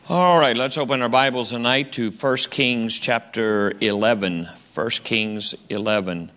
All right, let's open our Bibles tonight to 1 Kings chapter 11. 1 Kings 11.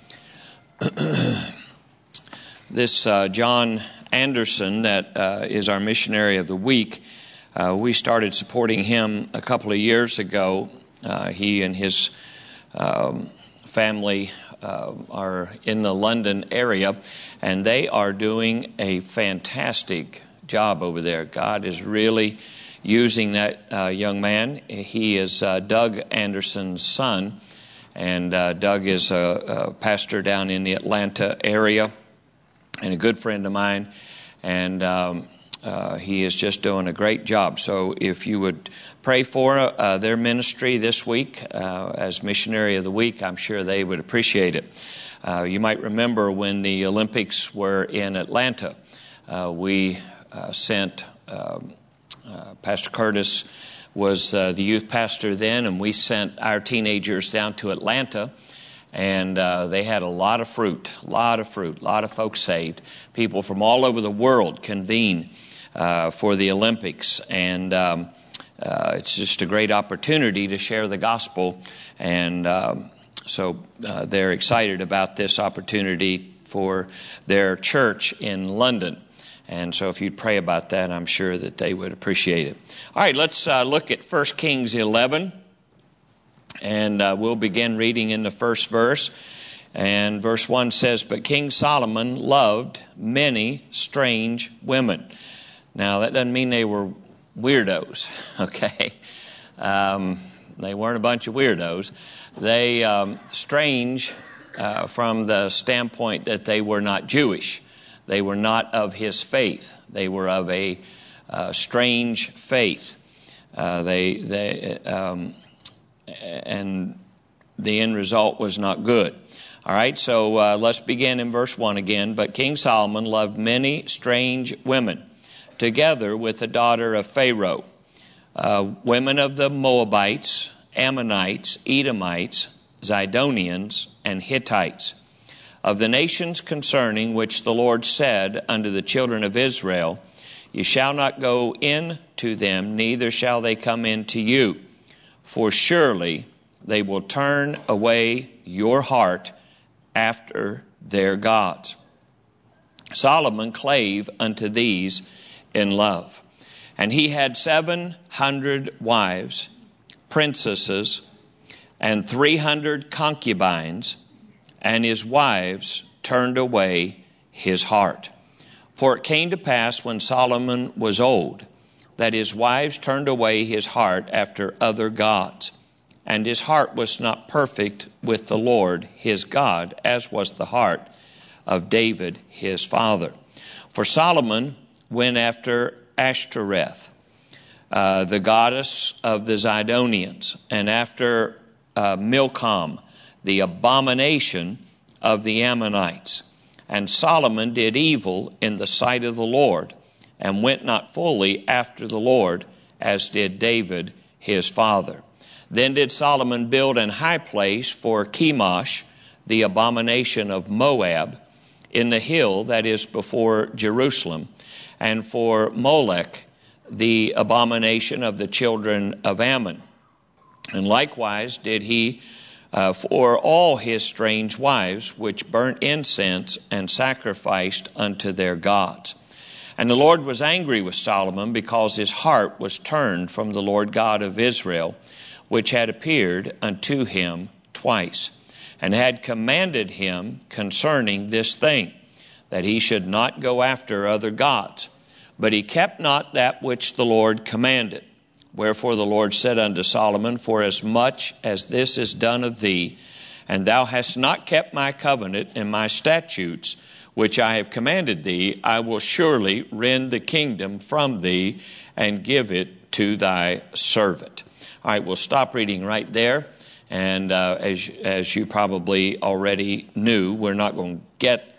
This John Anderson that is our missionary of the week, we started supporting him a couple of years ago. He and his family are in the London area, and they are doing a fantastic job over there. God is really using that young man. He is Doug Anderson's son, and Doug is a pastor down in the Atlanta area and a good friend of mine, and he is just doing a great job. So if you would pray for their ministry this week as missionary of the week, I'm sure they would appreciate it. You might remember when the Olympics were in Atlanta, we sent Pastor Curtis was the youth pastor then, and we sent our teenagers down to Atlanta, and they had a lot of fruit, a lot of folks saved. People from all over the world convene for the Olympics, and it's just a great opportunity to share the gospel, and so they're excited about this opportunity for their church in London. And so if you'd pray about that, I'm sure that they would appreciate it. All right, let's look at 1 Kings 11. And we'll begin reading in the first verse. And verse 1 says, "But King Solomon loved many strange women." Now, that doesn't mean they were weirdos, okay? They weren't a bunch of weirdos. They strange from the standpoint that they were not Jewish. They were not of his faith. They were of a strange faith. And the end result was not good. All right, so let's begin in verse 1 again. "But King Solomon loved many strange women, together with the daughter of Pharaoh, women of the Moabites, Ammonites, Edomites, Zidonians, and Hittites, of the nations concerning which the Lord said unto the children of Israel, Ye shall not go in to them, neither shall they come in to you. For surely they will turn away your heart after their gods. Solomon clave unto these in love. And he had 700 wives, princesses, and 300 concubines, and his wives turned away his heart. For it came to pass when Solomon was old, that his wives turned away his heart after other gods, and his heart was not perfect with the Lord his God, as was the heart of David his father. For Solomon went after Ashtoreth, the goddess of the Zidonians, and after Milcom, the abomination of the Ammonites. And Solomon did evil in the sight of the Lord, and went not fully after the Lord, as did David his father. Then did Solomon build an high place for Chemosh, the abomination of Moab, in the hill that is before Jerusalem, and for Molech, the abomination of the children of Ammon. And likewise did he for all his strange wives, which burnt incense and sacrificed unto their gods. And the Lord was angry with Solomon, because his heart was turned from the Lord God of Israel, which had appeared unto him twice, and had commanded him concerning this thing, that he should not go after other gods. But he kept not that which the Lord commanded. Wherefore the Lord said unto Solomon, Forasmuch as this is done of thee, and thou hast not kept my covenant and my statutes, which I have commanded thee, I will surely rend the kingdom from thee and give it to thy servant. All right, we'll stop reading right there. And as you probably already knew, we're not going to get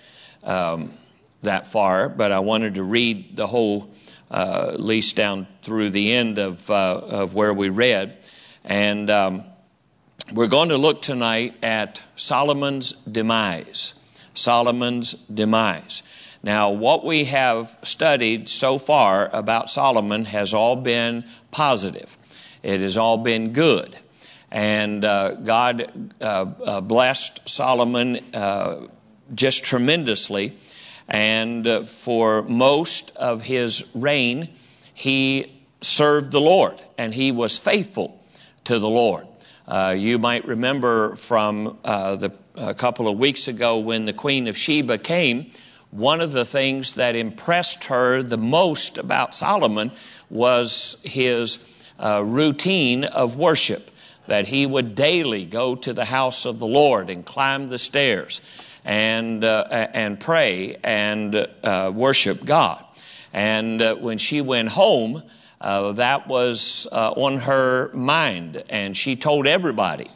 that far, but I wanted to read the whole at least down through the end of where we read. And we're going to look tonight at Solomon's demise. Solomon's demise. Now, what we have studied so far about Solomon has all been positive. It has all been good. And God blessed Solomon just tremendously. And for most of his reign, he served the Lord, and he was faithful to the Lord. You might remember from a couple of weeks ago when the Queen of Sheba came, one of the things that impressed her the most about Solomon was his routine of worship, that he would daily go to the house of the Lord and climb the stairs and pray and worship God. And when she went home, that was on her mind, and she told everybody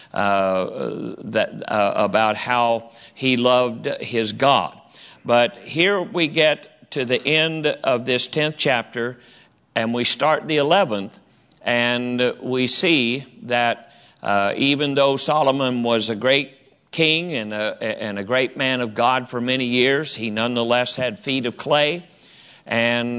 about how he loved his God. But here we get to the end of this 10th chapter, and we start the 11th, and we see that even though Solomon was a great king and a great man of God for many years, he nonetheless had feet of clay. And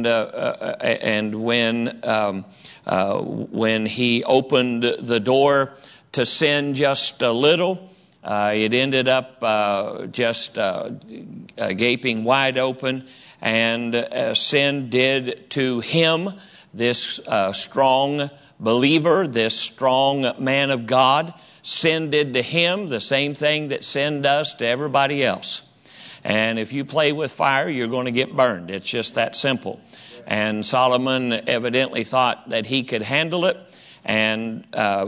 when he opened the door to sin just a little, it ended up just gaping wide open, and sin did to him, this strong believer, this strong man of God. Sin did to him the same thing that sin does to everybody else. And if you play with fire, you're going to get burned. It's just that simple. And Solomon evidently thought that he could handle it. And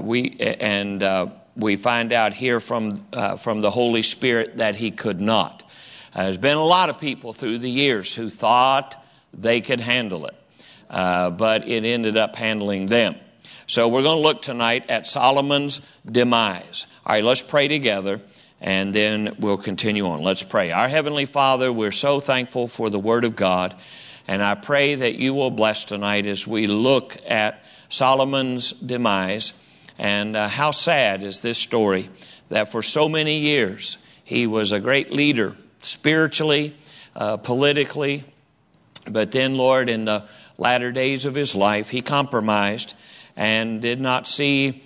we find out here from the Holy Spirit that he could not. There's been a lot of people through the years who thought they could handle it, but it ended up handling them. So we're going to look tonight at Solomon's demise. All right, let's pray together, and then we'll continue on. Let's pray. Our Heavenly Father, we're so thankful for the Word of God, and I pray that you will bless tonight as we look at Solomon's demise. And how sad is this story that for so many years he was a great leader, spiritually, politically, but then, Lord, in the latter days of his life, he compromised and did not see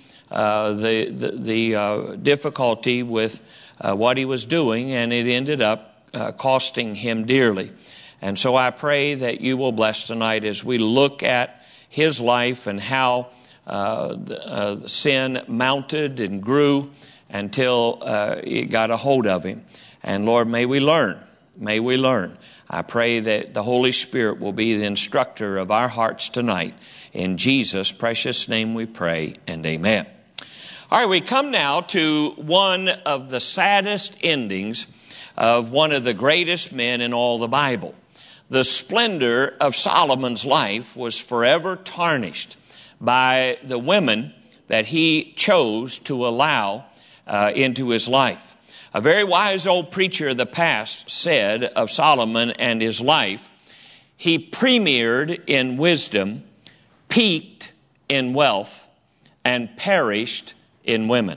the difficulty with what he was doing, and it ended up costing him dearly. And so I pray that you will bless tonight as we look at his life and how the sin mounted and grew until it got a hold of him. And Lord, may we learn. May we learn. I pray that the Holy Spirit will be the instructor of our hearts tonight. In Jesus' precious name we pray, and amen. All right, we come now to one of the saddest endings of one of the greatest men in all the Bible. The splendor of Solomon's life was forever tarnished by the women that he chose to allow into his life. A very wise old preacher of the past said of Solomon and his life, he premiered in wisdom, peaked in wealth, and perished in women.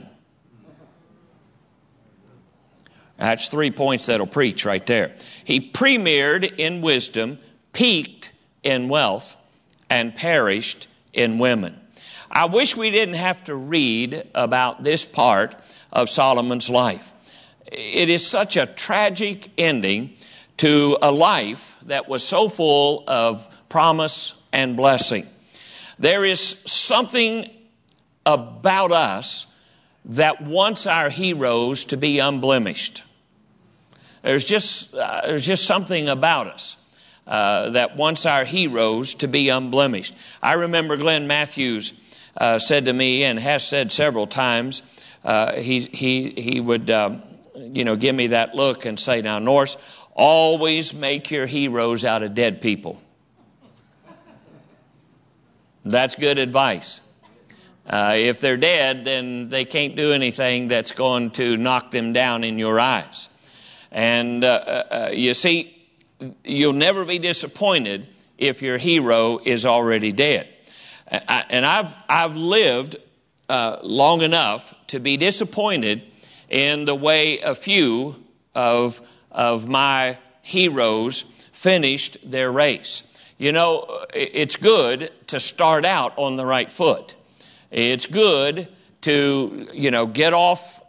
That's 3 points that'll preach right there. He premiered in wisdom, peaked in wealth, and perished in women. I wish we didn't have to read about this part of Solomon's life. It is such a tragic ending to a life that was so full of promise and blessing. There is something about us that wants our heroes to be unblemished. There's just something about us that wants our heroes to be unblemished. I remember Glenn Matthews said to me, and has said several times, he would give me that look and say, now, Norris, always make your heroes out of dead people. That's good advice. If they're dead, then they can't do anything that's going to knock them down in your eyes. And you see, you'll never be disappointed if your hero is already dead. And I've lived long enough to be disappointed in the way a few of my heroes finished their race. You know, it's good to start out on the right foot. It's good to, get off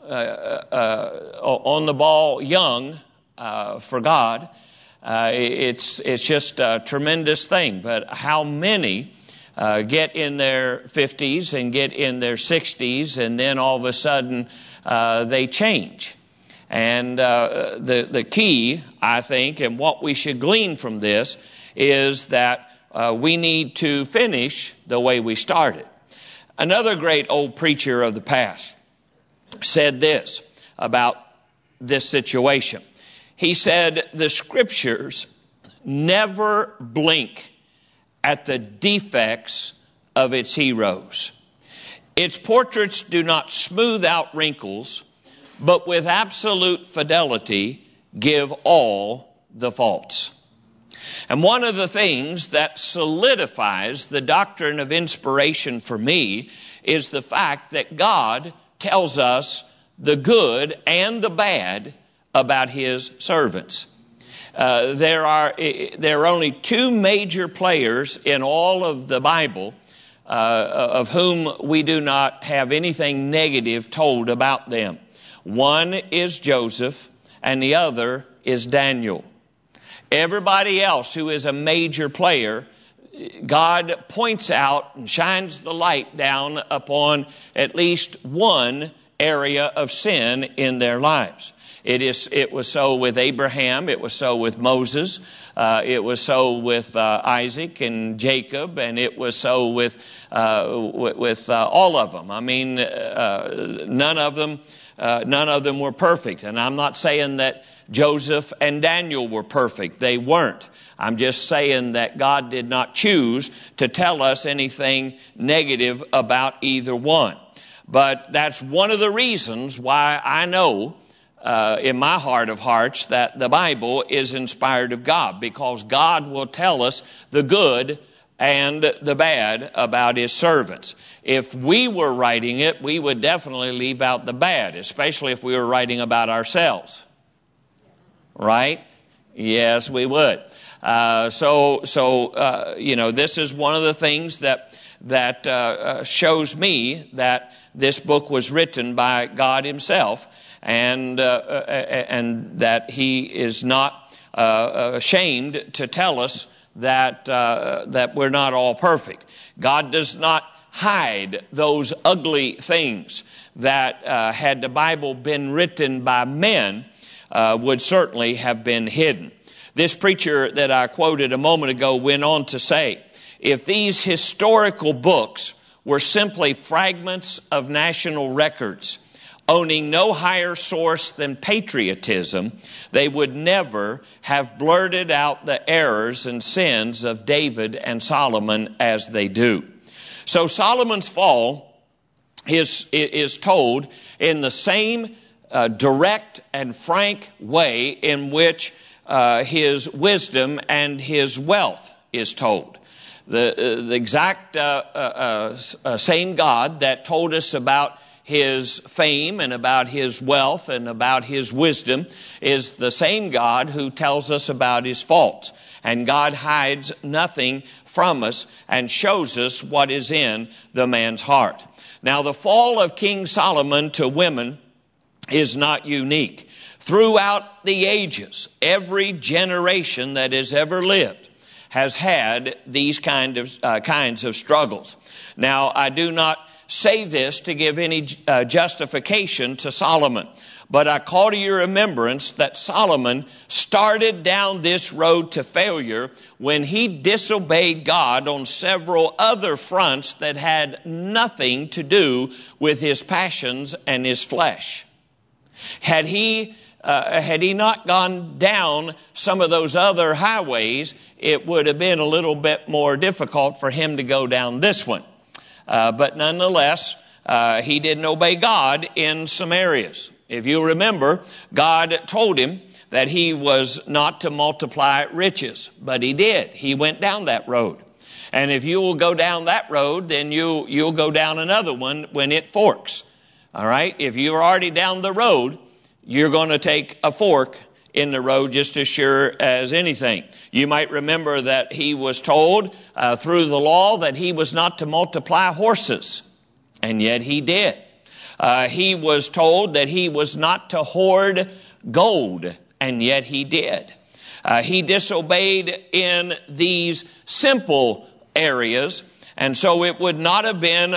on the ball young for God. It's just a tremendous thing. But how many get in their 50s and get in their 60s, and then all of a sudden they change? And the key, I think, and what we should glean from this is that we need to finish the way we started. Another great old preacher of the past said this about this situation. He said, the Scriptures never blink at the defects of its heroes. Its portraits do not smooth out wrinkles, but with absolute fidelity give all the faults. And one of the things that solidifies the doctrine of inspiration for me is the fact that God tells us the good and the bad about His servants. There are only two major players in all of the Bible of whom we do not have anything negative told about them. One is Joseph, and the other is Daniel. Everybody else who is a major player, God points out and shines the light down upon at least one area of sin in their lives. It was so with Abraham. It was so with Moses. It was so with Isaac and Jacob, and it was so with all of them. I mean, none of them were perfect. And I'm not saying that Joseph and Daniel were perfect. They weren't. I'm just saying that God did not choose to tell us anything negative about either one. But that's one of the reasons why I know in my heart of hearts that the Bible is inspired of God, because God will tell us the good and the bad about His servants. If we were writing it, we would definitely leave out the bad, especially if we were writing about ourselves. Right? Yes, we would. So this is one of the things that shows me that this book was written by God Himself, and that He is not ashamed to tell us that we're not all perfect. God does not hide those ugly things that, had the Bible been written by men, would certainly have been hidden. This preacher that I quoted a moment ago went on to say, if these historical books were simply fragments of national records, owning no higher source than patriotism, they would never have blurted out the errors and sins of David and Solomon as they do. So Solomon's fall is told in the same direct and frank way in which his wisdom and his wealth is told. The exact same God that told us about His fame and about His wealth and about His wisdom is the same God who tells us about His faults. And God hides nothing from us and shows us what is in the man's heart. Now, the fall of King Solomon to women is not unique. Throughout the ages, every generation that has ever lived has had these kinds of struggles. Now, I do not say this to give any justification to Solomon, but I call to your remembrance that Solomon started down this road to failure when he disobeyed God on several other fronts that had nothing to do with his passions and his flesh. Had he not gone down some of those other highways, it would have been a little bit more difficult for him to go down this one. But nonetheless, he didn't obey God in some areas. If you remember, God told him that he was not to multiply riches, but he did. He went down that road. And if you will go down that road, then you'll go down another one when it forks. All right? If you're already down the road, you're going to take a fork in the road just as sure as anything. You might remember that he was told through the law that he was not to multiply horses, and yet he did. He was told that he was not to hoard gold, and yet he did. He disobeyed in these simple areas, and so it would not have been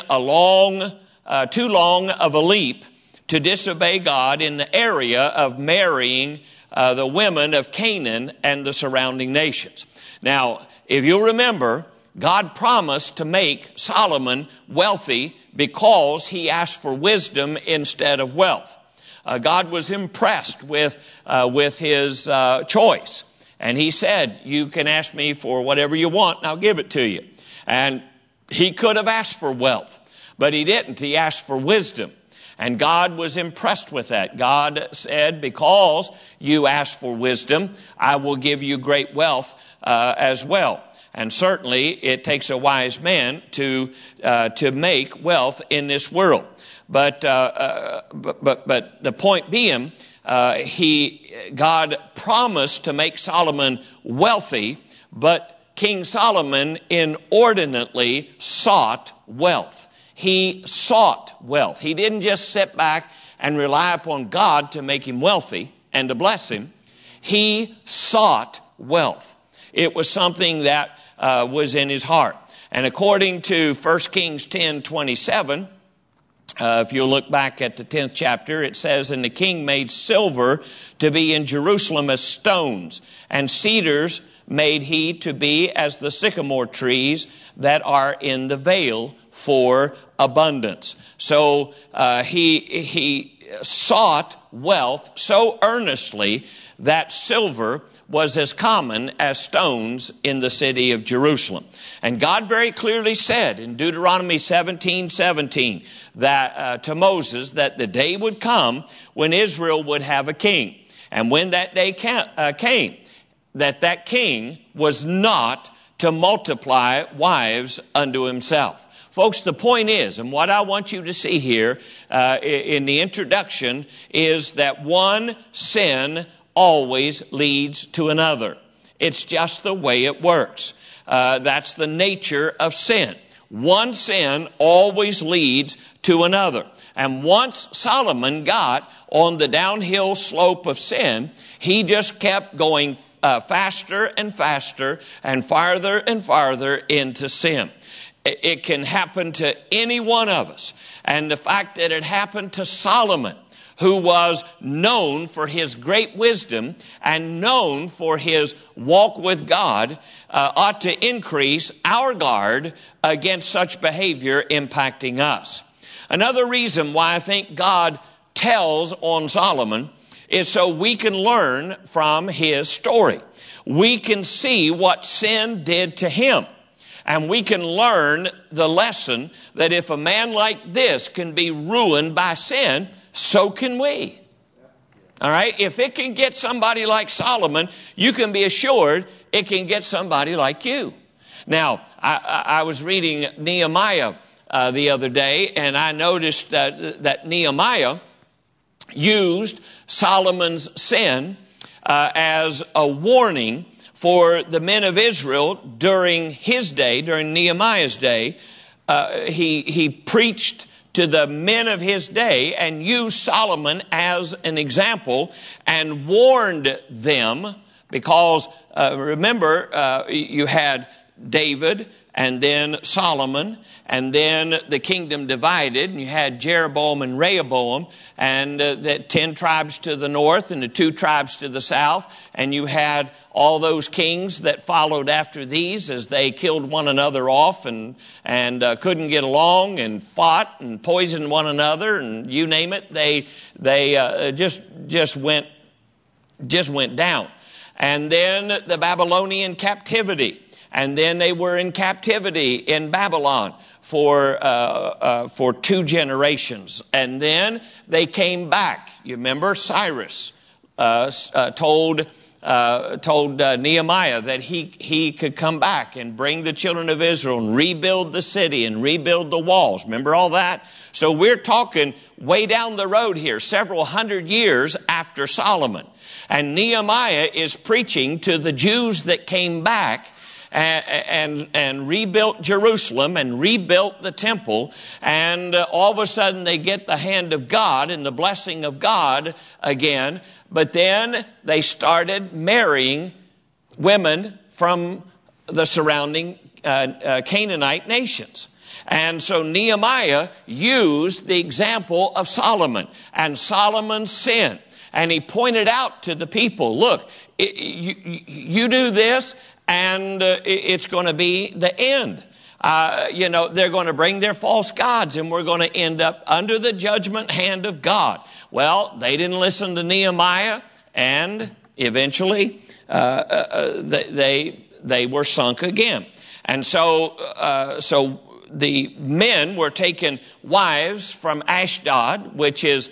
too long of a leap to disobey God in the area of marrying the women of Canaan and the surrounding nations. Now, if you remember, God promised to make Solomon wealthy because he asked for wisdom instead of wealth. God was impressed with his choice. And he said, you can ask me for whatever you want and I'll give it to you. And he could have asked for wealth, but he didn't. He asked for wisdom. And God was impressed with that. God said, because you asked for wisdom, I will give you great wealth as well. And certainly it takes a wise man to make wealth in this world. But the point being, God promised to make Solomon wealthy, but King Solomon inordinately sought wealth. He sought wealth. He didn't just sit back and rely upon God to make him wealthy and to bless him. He sought wealth. It was something that was in his heart. And according to 1 Kings 10:27, if you look back at the 10th chapter, it says, and the king made silver to be in Jerusalem as stones, and cedars made he to be as the sycamore trees that are in the vale for abundance. So he sought wealth so earnestly that silver was as common as stones in the city of Jerusalem. And God very clearly said in Deuteronomy 17:17 that to Moses that the day would come when Israel would have a king. And when that day came, that king was not to multiply wives unto himself. Folks, the point is, and what I want you to see here in the introduction, is that one sin always leads to another. It's just the way it works. That's the nature of sin. One sin always leads to another. And once Solomon got on the downhill slope of sin, he just kept going faster and faster and farther into sin. It can happen to any one of us. And the fact that it happened to Solomon, who was known for his great wisdom and known for his walk with God, ought to increase our guard against such behavior impacting us. Another reason why I think God tells on Solomon is so we can learn from his story. We can see what sin did to him. And we can learn the lesson that if a man like this can be ruined by sin, so can we. All right? If it can get somebody like Solomon, you can be assured it can get somebody like you. Now, I was reading Nehemiah the other day, and I noticed that Nehemiah used Solomon's sin as a warning for the men of Israel during his day, during Nehemiah's day. He preached to the men of his day and used Solomon as an example and warned them because, remember, you had David and then Solomon, and then the kingdom divided, and you had Jeroboam and Rehoboam, and the 10 tribes to the north and the 2 tribes to the south, and you had all those kings that followed after these as they killed one another off and couldn't get along and fought and poisoned one another, and you name it, they just went down. And then the Babylonian captivity. And then they were in captivity in Babylon for 2 generations. And then they came back. You remember Cyrus told Nehemiah that he could come back and bring the children of Israel and rebuild the city and rebuild the walls. Remember all that? So we're talking way down the road here, several hundred years after Solomon. And Nehemiah is preaching to the Jews that came back and rebuilt Jerusalem and rebuilt the temple. And all of a sudden they get the hand of God and the blessing of God again. But then they started marrying women from the surrounding Canaanite nations. And so Nehemiah used the example of Solomon and Solomon's sin. And he pointed out to the people, look, you do this and it's going to be the end. They're going to bring their false gods and we're going to end up under the judgment hand of God. Well, they didn't listen to Nehemiah and eventually they were sunk again. And so the men were taking wives from Ashdod, which is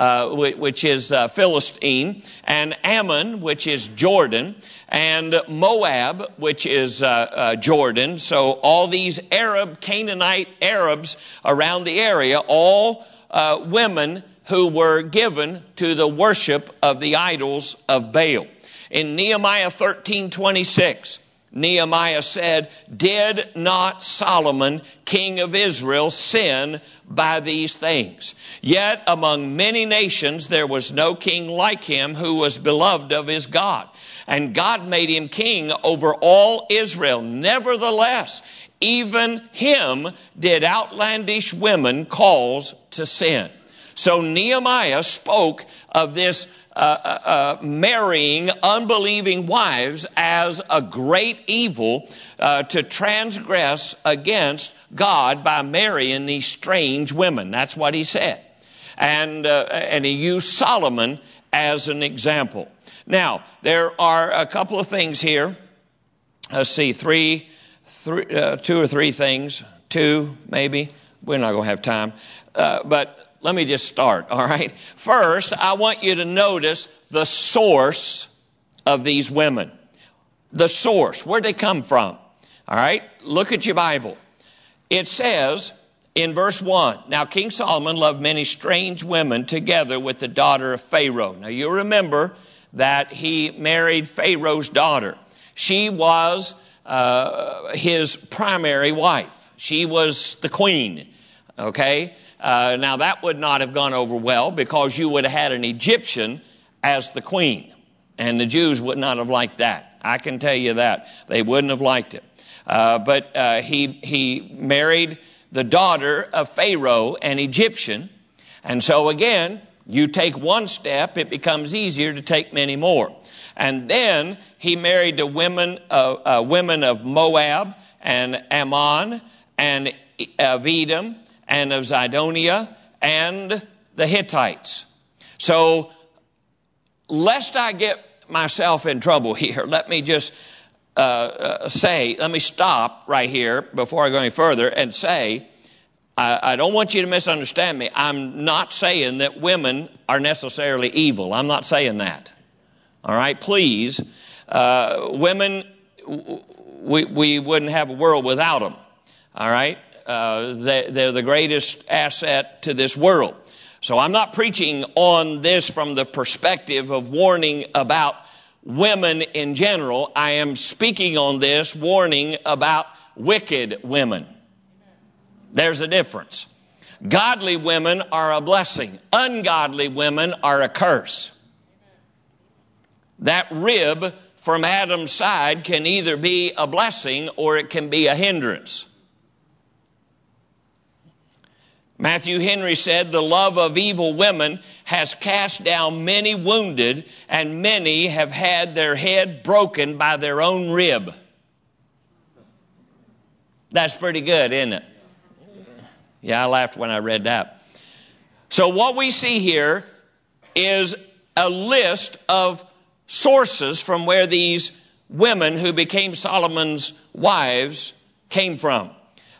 Philistine, and Ammon, which is Jordan, and Moab, which is Jordan. So all these Canaanite Arabs around the area, all women who were given to the worship of the idols of Baal. In Nehemiah 13:26, Nehemiah said, "Did not Solomon, king of Israel, sin by these things? Yet among many nations there was no king like him who was beloved of his God. And God made him king over all Israel. Nevertheless, even him did outlandish women cause to sin." So Nehemiah spoke of this marrying unbelieving wives as a great evil to transgress against God by marrying these strange women. That's what he said. And he used Solomon as an example. Now, there are a couple of things here. Let's see, two or three things. Two, maybe. We're not going to have time. But let me just start, all right? First, I want you to notice the source of these women. The source. Where'd they come from? All right? Look at your Bible. It says in verse 1, "Now King Solomon loved many strange women together with the daughter of Pharaoh." Now you remember that he married Pharaoh's daughter. She was his primary wife. She was the queen, okay? Now that would not have gone over well because you would have had an Egyptian as the queen. And the Jews would not have liked that. I can tell you that. They wouldn't have liked it. But he married the daughter of Pharaoh, an Egyptian. And so again, you take one step, it becomes easier to take many more. And then he married the women of Moab and Ammon and of Edom and of Zidonia and the Hittites. So, lest I get myself in trouble here, let me just let me stop right here before I go any further and say, I don't want you to misunderstand me. I'm not saying that women are necessarily evil. I'm not saying that. All right, please. Women, we wouldn't have a world without them. All right. They're the greatest asset to this world. So I'm not preaching on this from the perspective of warning about women in general. I am speaking on this warning about wicked women. There's a difference. Godly women are a blessing. Ungodly women are a curse. That rib from Adam's side can either be a blessing or it can be a hindrance. Matthew Henry said, "The love of evil women has cast down many wounded, and many have had their head broken by their own rib." That's pretty good, isn't it? Yeah, I laughed when I read that. So what we see here is a list of sources from where these women who became Solomon's wives came from.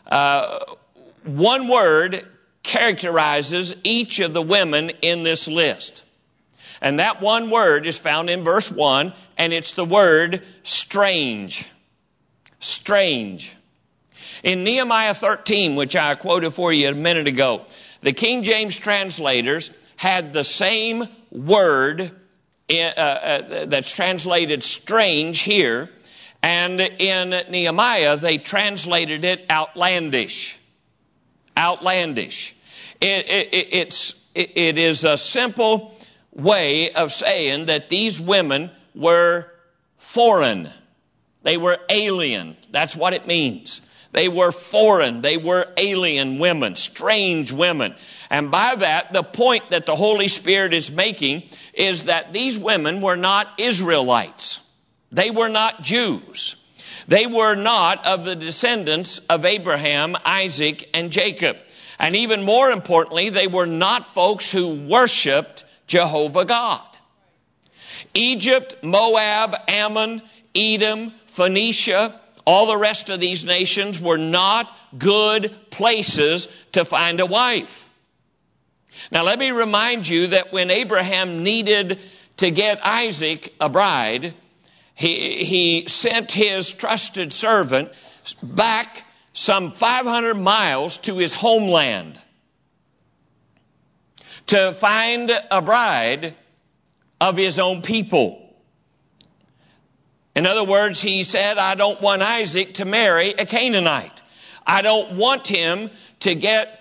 One word characterizes each of the women in this list. And that one word is found in verse 1, and it's the word strange. Strange. In Nehemiah 13, which I quoted for you a minute ago, the King James translators had the same word that's translated strange here, and in Nehemiah they translated it outlandish. Outlandish. It is a simple way of saying that these women were foreign. They were alien. That's what it means. They were foreign. They were alien women, strange women. And by that, the point that the Holy Spirit is making is that these women were not Israelites. They were not Jews. They were not of the descendants of Abraham, Isaac, and Jacob. And even more importantly, they were not folks who worshiped Jehovah God. Egypt, Moab, Ammon, Edom, Phoenicia, all the rest of these nations were not good places to find a wife. Now let me remind you that when Abraham needed to get Isaac a bride, he sent his trusted servant back some 500 miles to his homeland to find a bride of his own people. In other words, he said, I don't want Isaac to marry a Canaanite. I don't want him to get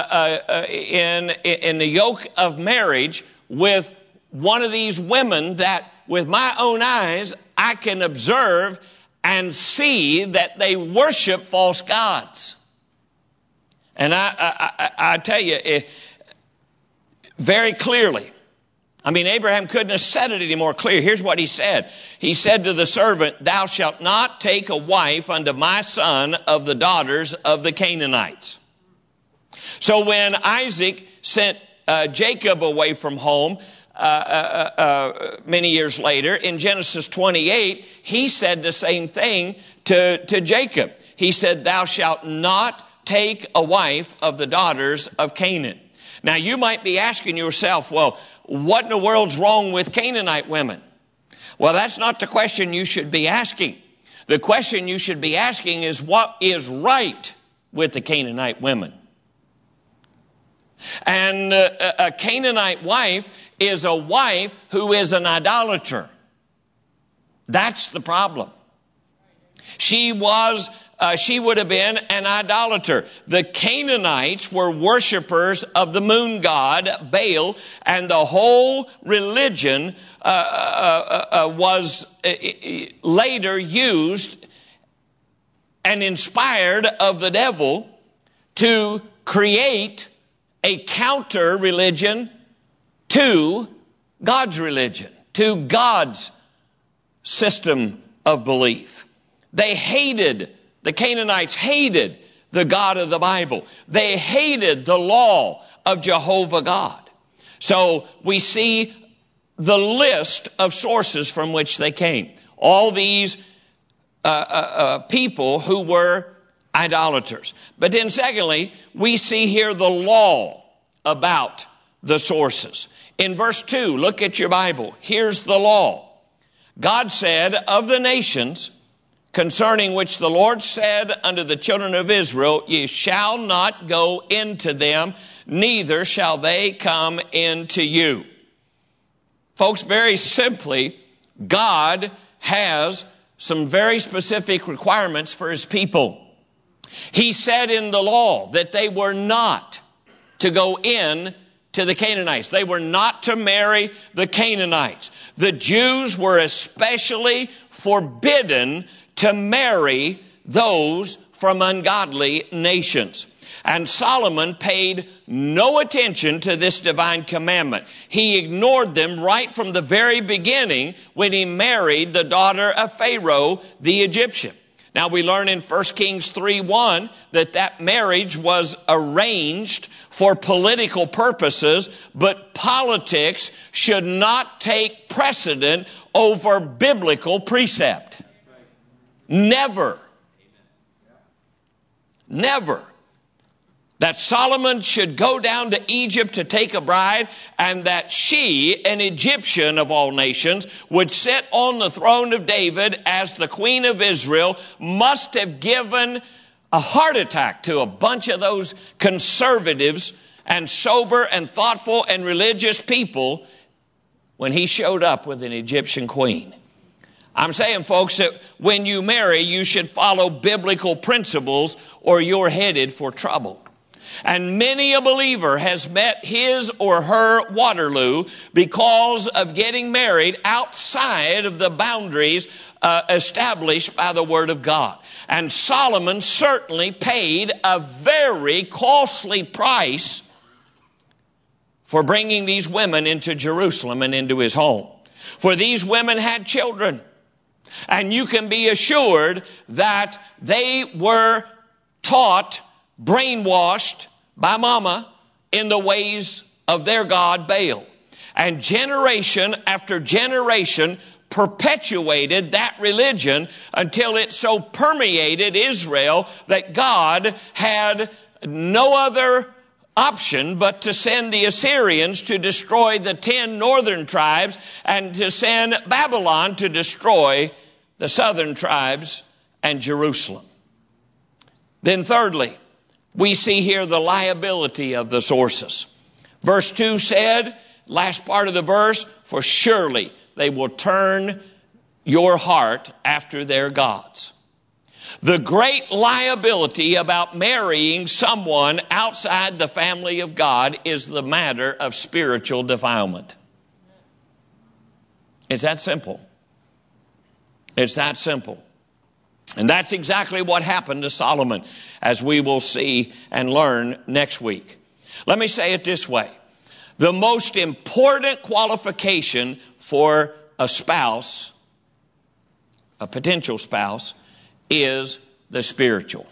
in the yoke of marriage with one of these women that with my own eyes I can observe and see that they worship false gods. And I tell you very clearly, I mean, Abraham couldn't have said it any more clear. Here's what he said. He said to the servant, thou shalt not take a wife unto my son of the daughters of the Canaanites. So when Isaac sent Jacob away from home many years later, in Genesis 28, he said the same thing to Jacob. He said, thou shalt not take a wife of the daughters of Canaan. Now you might be asking yourself, well, what in the world's wrong with Canaanite women? Well, that's not the question you should be asking. The question you should be asking is what is right with the Canaanite women? And a Canaanite wife is a wife who is an idolater. That's the problem. She would have been an idolater. The Canaanites were worshipers of the moon god Baal, and the whole religion was later used and inspired of the devil to create a counter religion to God's religion, to God's system of belief. The Canaanites hated the God of the Bible. They hated the law of Jehovah God. So we see the list of sources from which they came. All these people who were idolaters. But then secondly, we see here the law about the sources. In verse 2, look at your Bible. Here's the law. God said, of the nations concerning which the Lord said unto the children of Israel, ye shall not go into them, neither shall they come into you. Folks, very simply, God has some very specific requirements for his people. He said in the law that they were not to go in to the Canaanites. They were not to marry the Canaanites. The Jews were especially forbidden to marry those from ungodly nations. And Solomon paid no attention to this divine commandment. He ignored them right from the very beginning when he married the daughter of Pharaoh, the Egyptian. Now we learn in 1 Kings 3:1 that marriage was arranged for political purposes, but politics should not take precedent over biblical precept. Never. Never. that Solomon should go down to Egypt to take a bride, and that she, an Egyptian of all nations, would sit on the throne of David as the queen of Israel, must have given a heart attack to a bunch of those conservatives and sober and thoughtful and religious people when he showed up with an Egyptian queen. I'm saying, folks, that when you marry, you should follow biblical principles or you're headed for trouble. And many a believer has met his or her Waterloo because of getting married outside of the boundaries established by the Word of God. And Solomon certainly paid a very costly price for bringing these women into Jerusalem and into his home. For these women had children. And you can be assured that they were taught, brainwashed by mama in the ways of their god Baal. And generation after generation perpetuated that religion until it so permeated Israel that God had no other option but to send the Assyrians to destroy the 10 northern tribes and to send Babylon to destroy the southern tribes and Jerusalem. Then thirdly, we see here the liability of the sources. Verse 2 said, last part of the verse, for surely they will turn your heart after their gods. The great liability about marrying someone outside the family of God is the matter of spiritual defilement. It's that simple. It's that simple. And that's exactly what happened to Solomon, as we will see and learn next week. Let me say it this way. The most important qualification for a spouse, a potential spouse, is the spiritual.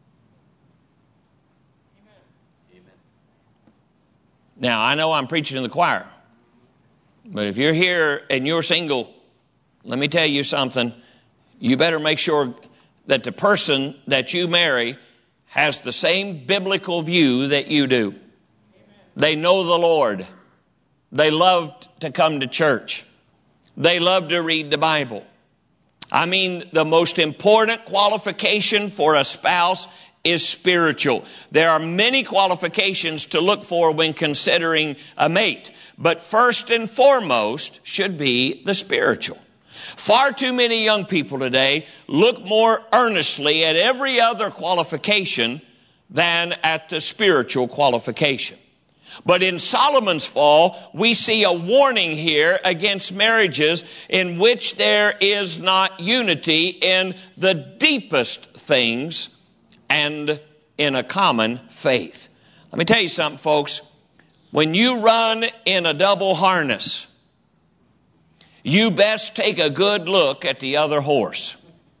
Amen. Now, I know I'm preaching to the choir, but if you're here and you're single, let me tell you something. You better make sure that the person that you marry has the same biblical view that you do. Amen. They know the Lord. They love to come to church. They love to read the Bible. I mean, the most important qualification for a spouse is spiritual. There are many qualifications to look for when considering a mate, but first and foremost should be the spiritual. Far too many young people today look more earnestly at every other qualification than at the spiritual qualification. But in Solomon's fall, we see a warning here against marriages in which there is not unity in the deepest things and in a common faith. Let me tell you something, folks. When you run in a double harness, you best take a good look at the other horse.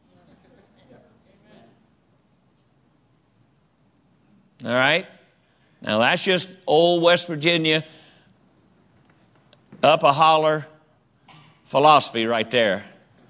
All right? Now, that's just old West Virginia, up a holler philosophy right there.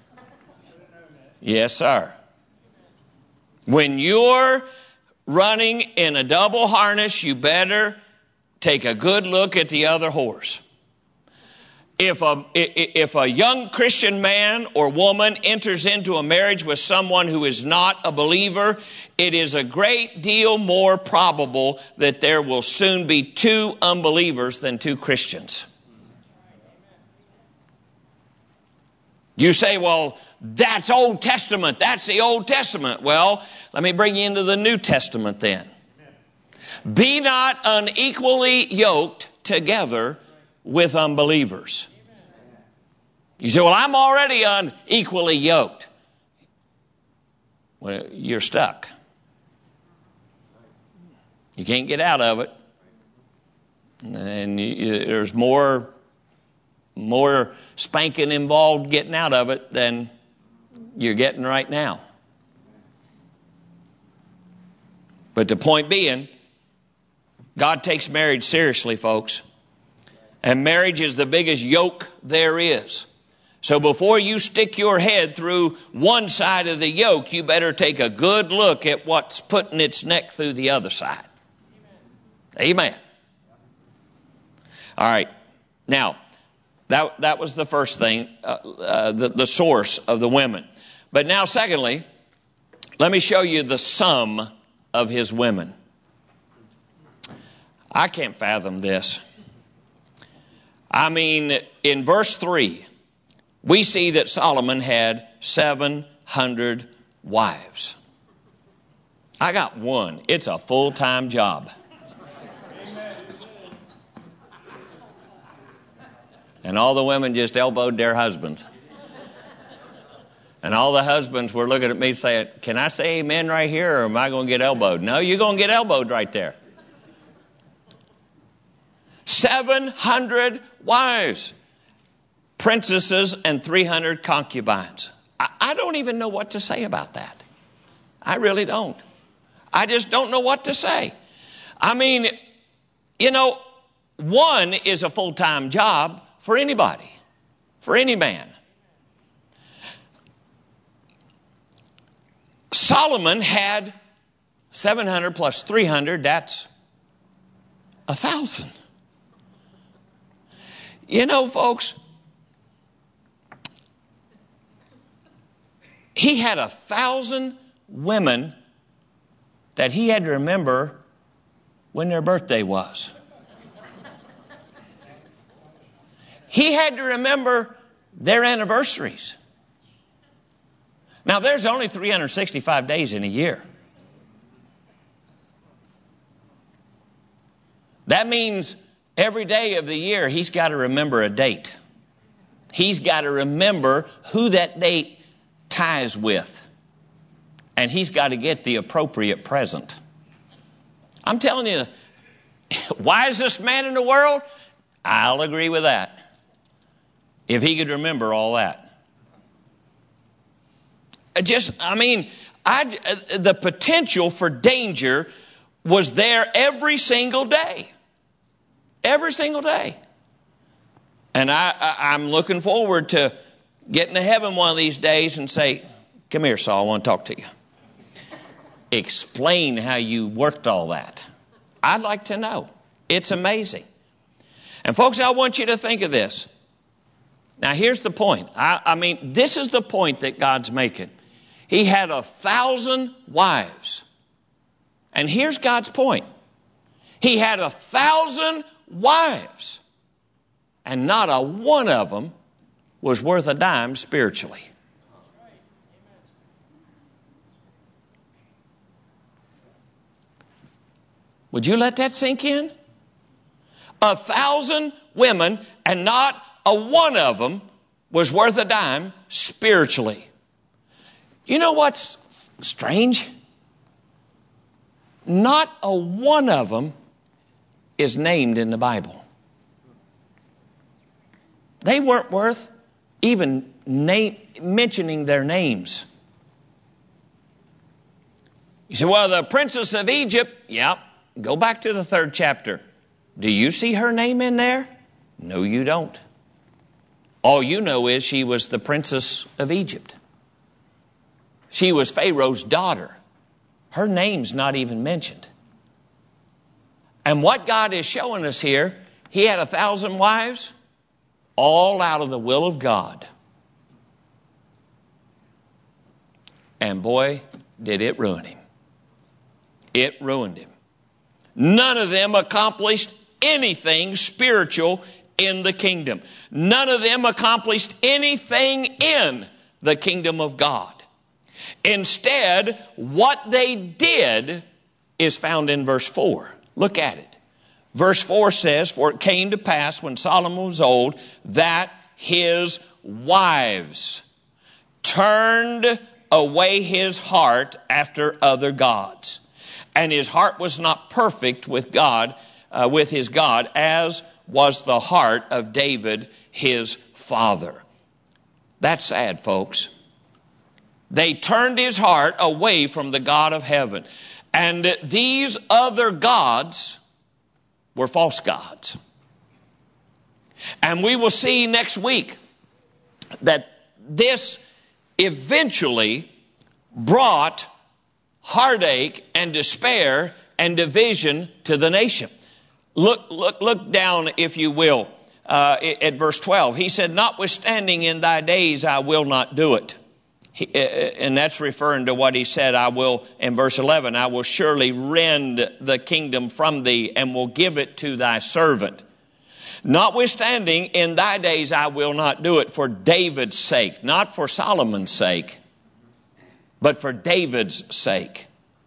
Yes, sir. When you're running in a double harness, you better take a good look at the other horse. If a young Christian man or woman enters into a marriage with someone who is not a believer, it is a great deal more probable that there will soon be 2 unbelievers than 2 Christians. You say, well, that's Old Testament. That's the Old Testament. Well, let me bring you into the New Testament then. Be not unequally yoked together with unbelievers. You say, well, I'm already unequally yoked. Well, you're stuck. You can't get out of it. And there's more spanking involved getting out of it than you're getting right now. But the point being, God takes marriage seriously, folks. And marriage is the biggest yoke there is. So before you stick your head through one side of the yoke, you better take a good look at what's putting its neck through the other side. Amen. All right. Now, that was the first thing, the source of the women. But now, secondly, let me show you the sum of his women. I can't fathom this. I mean, in verse 3, we see that Solomon had 700 wives. I got one. It's a full-time job. And all the women just elbowed their husbands. And all the husbands were looking at me saying, can I say amen right here, or am I going to get elbowed? No, you're going to get elbowed right there. 700 wives, princesses, and 300 concubines. I don't even know what to say about that. I really don't. I just don't know what to say. I mean, you know, one is a full-time job for anybody, for any man. Solomon had 700 plus 300, that's 1,000. You know, folks, he had 1,000 women that he had to remember when their birthday was. He had to remember their anniversaries. Now, there's only 365 days in a year. That means every day of the year, he's got to remember a date. He's got to remember who that date ties with. And he's got to get the appropriate present. I'm telling you, wisest man in the world? I'll agree with that. If he could remember all that. The potential for danger was there every single day. Every single day. And I'm looking forward to getting to heaven one of these days and say, come here, Saul, I want to talk to you. Explain how you worked all that. I'd like to know. It's amazing. And folks, I want you to think of this. Now, here's the point. This is the point that God's making. He had 1,000 wives. And here's God's point. He had 1,000 wives. And not a one of them was worth a dime spiritually. Would you let that sink in? 1,000 women, and not a one of them was worth a dime spiritually. You know what's strange? Not a one of them is named in the Bible. They weren't worth even mentioning their names. You say, well, the princess of Egypt, yeah, go back to the 3rd chapter. Do you see her name in there? No, you don't. All you know is she was the princess of Egypt. She was Pharaoh's daughter. Her name's not even mentioned. And what God is showing us here, he had 1,000 wives, all out of the will of God. And boy, did it ruin him. It ruined him. None of them accomplished anything spiritual in the kingdom. None of them accomplished anything in the kingdom of God. Instead, what they did is found in verse 4. Look at it. Verse 4 says, for it came to pass when Solomon was old that his wives turned away his heart after other gods. And his heart was not perfect with God, with his God, as was the heart of David, his father. That's sad, folks. They turned his heart away from the God of heaven. And these other gods were false gods. And we will see next week that this eventually brought heartache and despair and division to the nation. Look down, if you will, at verse 12. He said, notwithstanding in thy days I will not do it. And that's referring to what he said, I will, in verse 11, I will surely rend the kingdom from thee and will give it to thy servant. Notwithstanding in thy days I will not do it, for David's sake, not for Solomon's sake, but for David's sake.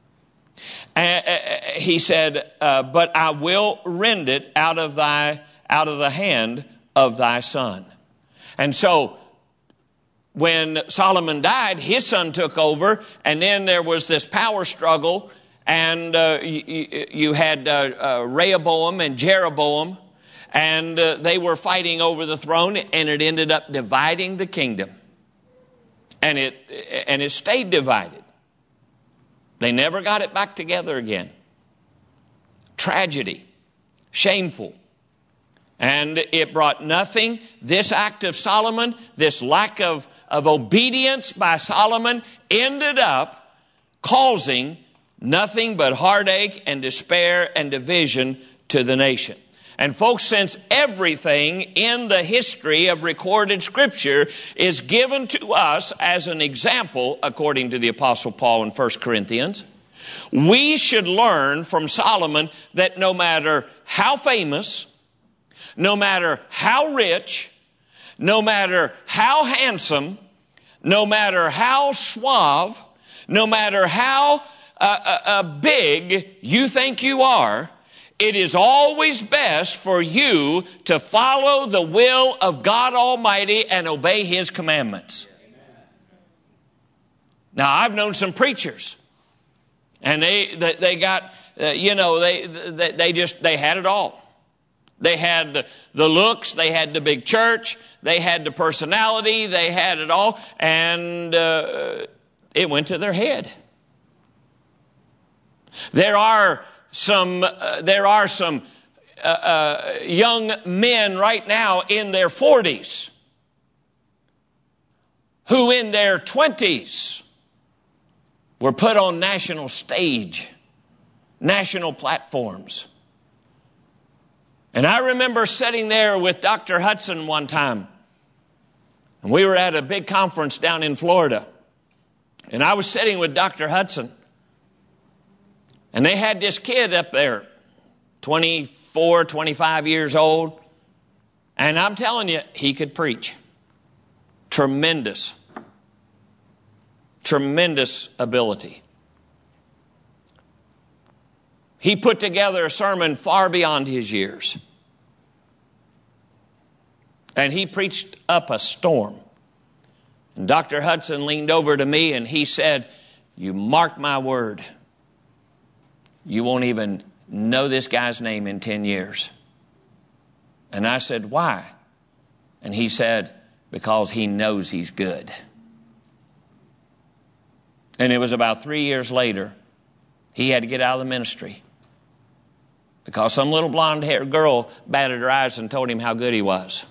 He said, but I will rend it out of the hand of thy son. And so, when Solomon died, his son took over, and then there was this power struggle, and you had Rehoboam and Jeroboam, and they were fighting over the throne, and it ended up dividing the kingdom. And it stayed divided. They never got it back together again. Tragedy. Shameful. And it brought nothing. This act of Solomon, this lack of obedience by Solomon, ended up causing nothing but heartache and despair and division to the nation. And folks, since everything in the history of recorded Scripture is given to us as an example, according to the Apostle Paul in 1 Corinthians, we should learn from Solomon that no matter how famous, no matter how rich, no matter how handsome, no matter how suave, no matter how big you think you are, it is always best for you to follow the will of God Almighty and obey His commandments. Now, I've known some preachers, and they got, they had it all. They had the looks, they had the big church, they had the personality, they had it all, and it went to their head. There are some young men right now in their 40s who in their 20s were put on national stage, national platforms. And I remember sitting there with Dr. Hudson one time, and we were at a big conference down in Florida, and I was sitting with Dr. Hudson. And they had this kid up there, 24, 25 years old. And I'm telling you, he could preach. Tremendous ability. He put together a sermon far beyond his years. And he preached up a storm. And Dr. Hudson leaned over to me and he said, "You mark my word, you won't even know this guy's name in 10 years. And I said, "Why?" And he said, "Because he knows he's good." And it was about 3 years later, he had to get out of the ministry because some little blonde-haired girl batted her eyes and told him how good he was.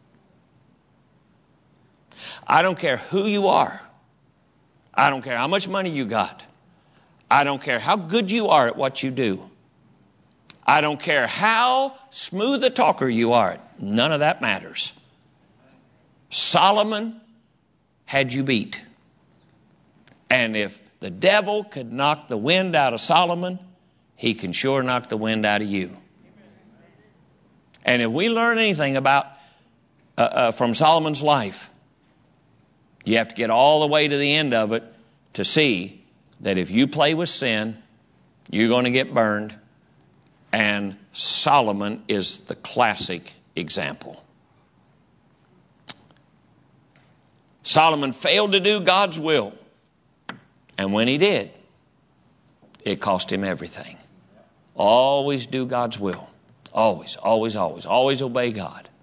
I don't care who you are. I don't care how much money you got. I don't care how good you are at what you do. I don't care how smooth a talker you are. None of that matters. Solomon had you beat. And if the devil could knock the wind out of Solomon, he can sure knock the wind out of you. And if we learn anything about from Solomon's life, you have to get all the way to the end of it to see that if you play with sin, you're going to get burned. And Solomon is the classic example. Solomon failed to do God's will. And when he did, it cost him everything. Always do God's will. Always, always, always. Always obey God.